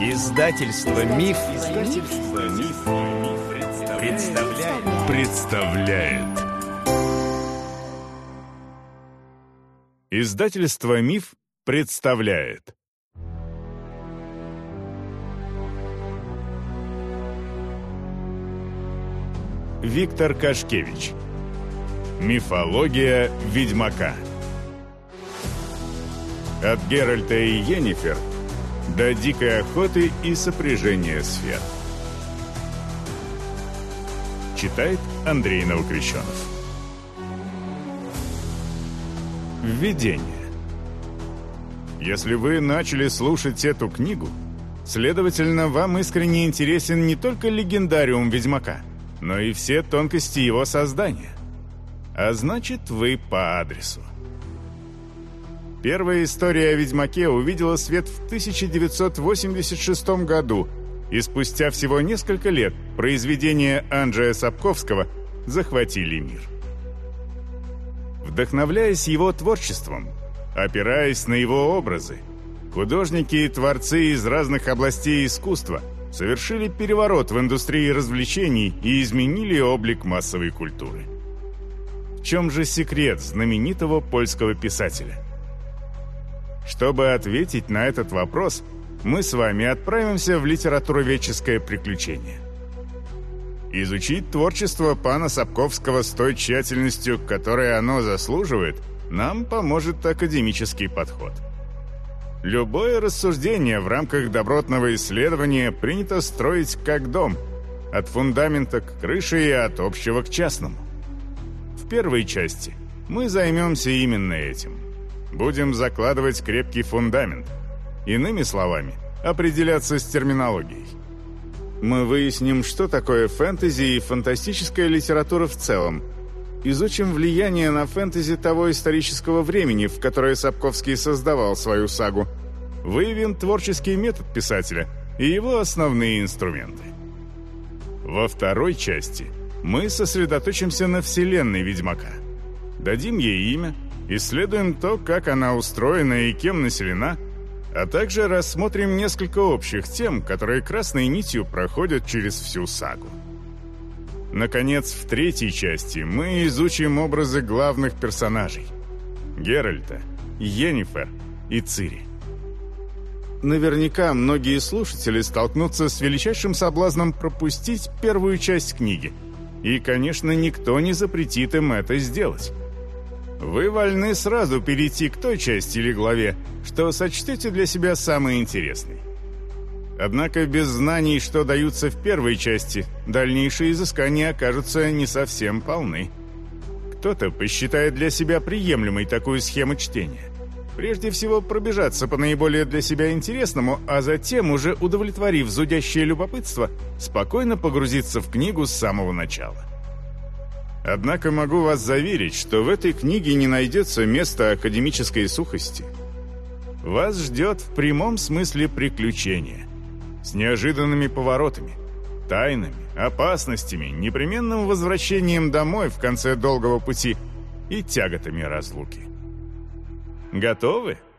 Издательство Миф, представляет. Издательство Миф представляет. Виктор Кашкевич. Мифология Ведьмака. От Геральта и Йеннифер до дикой охоты и сопряжения сфер. Читает Андрей Новокрещенов. Введение. Если вы начали слушать эту книгу, следовательно, вам искренне интересен не только легендариум Ведьмака, но и все тонкости его создания. А значит, вы по адресу. Первая история о Ведьмаке увидела свет в 1986 году, и спустя всего несколько лет произведения Анджея Сапковского захватили мир. Вдохновляясь его творчеством, опираясь на его образы, художники и творцы из разных областей искусства совершили переворот в индустрии развлечений и изменили облик массовой культуры. В чем же секрет знаменитого польского писателя? Чтобы ответить на этот вопрос, мы с вами отправимся в литературоведческое приключение. Изучить творчество пана Сапковского с той тщательностью, которой оно заслуживает, нам поможет академический подход. Любое рассуждение в рамках добротного исследования принято строить как дом, от фундамента к крыше и от общего к частному. В первой части мы займемся именно этим. Будем закладывать крепкий фундамент. Иными словами, определяться с терминологией. Мы выясним, что такое фэнтези и фантастическая литература в целом. Изучим влияние на фэнтези того исторического времени, в которое Сапковский создавал свою сагу. Выявим творческий метод писателя и его основные инструменты. Во второй части мы сосредоточимся на вселенной Ведьмака. Дадим ей имя, исследуем то, как она устроена и кем населена, а также рассмотрим несколько общих тем, которые красной нитью проходят через всю сагу. Наконец, в третьей части мы изучим образы главных персонажей – Геральта, Йеннифер и Цири. Наверняка многие слушатели столкнутся с величайшим соблазном пропустить первую часть книги, и, конечно, никто не запретит им это сделать. Вы вольны сразу перейти к той части или главе, что сочтете для себя самой интересной. Однако без знаний, что даются в первой части, дальнейшие изыскания окажутся не совсем полны. Кто-то посчитает для себя приемлемой такую схему чтения. Прежде всего пробежаться по наиболее для себя интересному, а затем, уже удовлетворив зудящее любопытство, спокойно погрузиться в книгу с самого начала. Однако могу вас заверить, что в этой книге не найдется места академической сухости. Вас ждет в прямом смысле приключение. С неожиданными поворотами, тайнами, опасностями, непременным возвращением домой в конце долгого пути и тяготами разлуки. Готовы?